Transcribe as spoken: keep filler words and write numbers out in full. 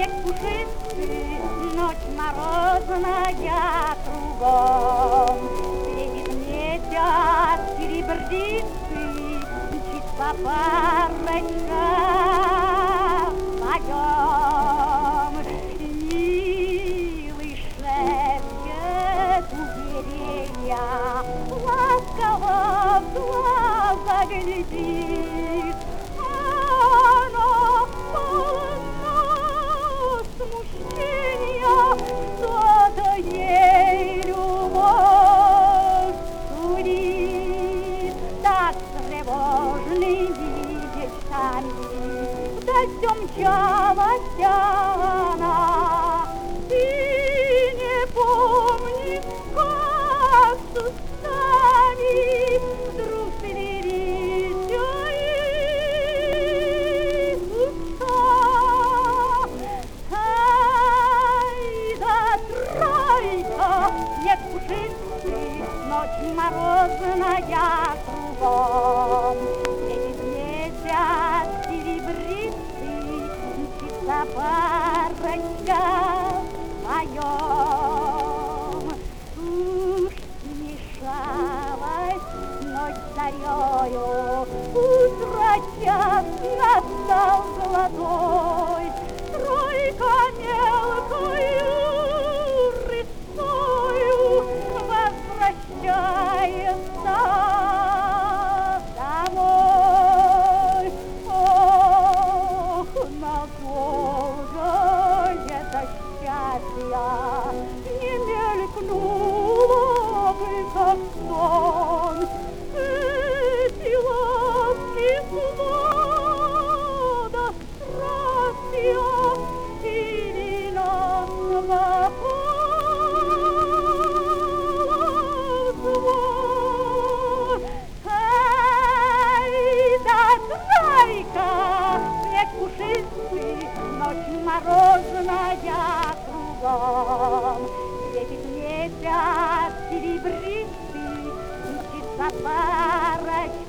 снег пушистый, ночь морозная кругом. Светит месяц серебристый, мчится парочка вдвоем. Милый шепчет уверенья, ласково в глаза глядит. Она полна смущения, кто-то ей любовь сулит. Так тревожный видечками вдаль мчалась она, и не помнит, как с устами вдруг слились их уста. Ай да тройка, снег пушистый, ночь морозная кругом. Светит месяц серебристый, мчится парочка вдвоем. Уж смешалась ночь зарею, утро час настал золотой. Тройка мелкою рысцою возвращается домой. Ох, надолго это счастье не мелькнуло бы, как сон. Эти ласки свобода, страстья или нас звон. Ай да тройка, снег пушистый, ночь морозная кругом. Светит месяц серебристый, мчится парочка